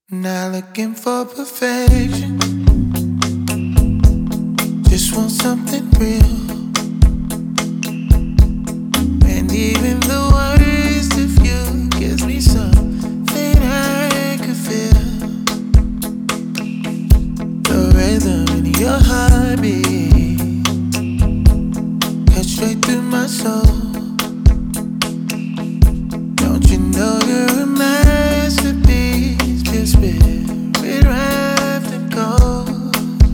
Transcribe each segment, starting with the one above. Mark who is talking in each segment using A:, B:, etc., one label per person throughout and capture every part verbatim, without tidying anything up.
A: Not looking for perfection, just want something real. And even the worst of you gives me something I could feel. The rhythm in your heartbeat cuts straight through my soul. Don't you know you're a masterpiece, pure spirit wrapped in gold.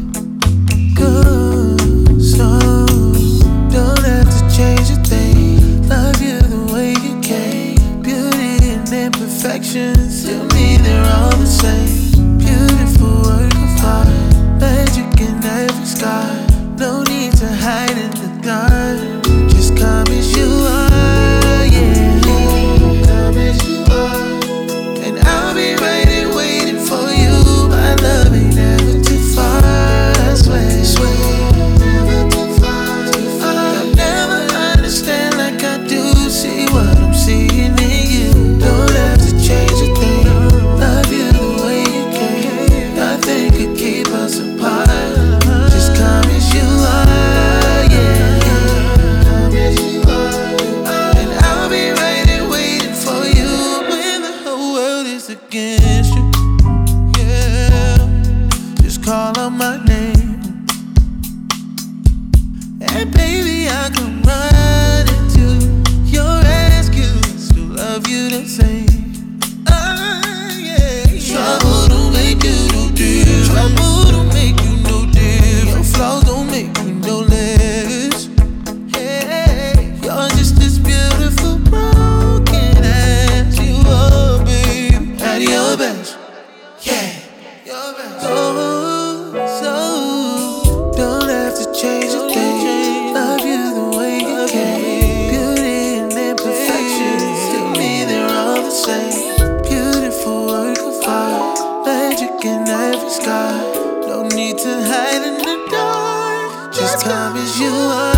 A: Good soul, don't have to change a thing. Love you the way you came. Beauty and imperfections, to me they're all the same. Beautiful work of art, magic in every scar. No need to hide in the dark, just come as you are, yeah. Come as you are, and I'll be right here waiting for you. My love ain't never too far, I swear, swear, never too far, too far. I'll never understand like I do, see what I'm seeing in you. Don't have to change a thing, love you the way you came. Nothing could keep us apart, just come as you are, yeah. Come as you are, and I'll be right here waiting for you when the whole world is against you, yeah. Just call out my name, and baby I come right into your rescue. Still love you the same, ah, yeah, yeah. Trouble don't make you no different. Trouble don't make you no different. Your flaws don't make you no less. Hey, you're just as beautiful broken as you are, babe. At your best, yeah, your best. Oh, so don't have to change a thing. Love you the way you came. Beauty and imperfections, to me they're all the same. Beautiful work of art, magic in every scar. No need to hide in the dark, just come as you are.